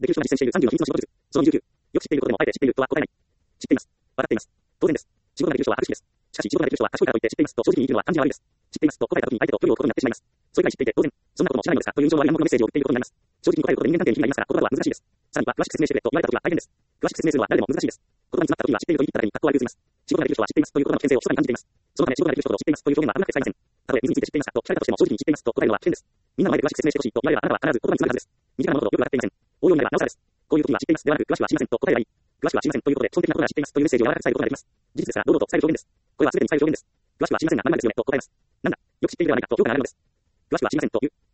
できる人が実践している30の秘密の仕事術。その29。よく知っていることでもあえて知っているとは答えない。知っています。わかっています。当然です。仕事ができる人は悪しきです。しかし仕事ができる人は賢いからといって知っていますと正直に言うのは感じが悪いです。知っていますと答えた時に相手と距離を置くことになってしまいます。それくらい知っていて当然、そんなことも知らないのですかという印象は暗黙のメッセージを送っていることになります。正直に答えることで人間関係に被害がありますから、言葉とは難しいです。さらには、詳しく説明してくれと言われた時は大変です。詳しく説明するのは誰でも難しいです。言葉に詰まった時は知っていると言い切っただけに格好悪く映ります。仕事ができる人は知っていますという言葉の危険性を密かに感じています。そのため仕事ができる人と知っていますという表現は危なくて使えません。たとえ水について知っていますかと聞かれたとしても正直に知っていますと答えるのは危険です。みんなの前で詳しく説明してほしいと言われればあなたは必ず言葉に詰まるはずです。身近なものほどよくわかっていません。応用になればなおさらです。こういう時は知っていますではなく詳しくは知りませんと答えればいい。詳しくは知りませんということで基本的なことが知っていますというメッセージを柔らかく伝えることができます。事実ですから堂々と伝える表現です。これは全てに伝える表現です。詳しくは知りませんが何々ですよねと答えます。なんだ、よく知っているではないかと評価が上がるのです。詳しくは知りませんという。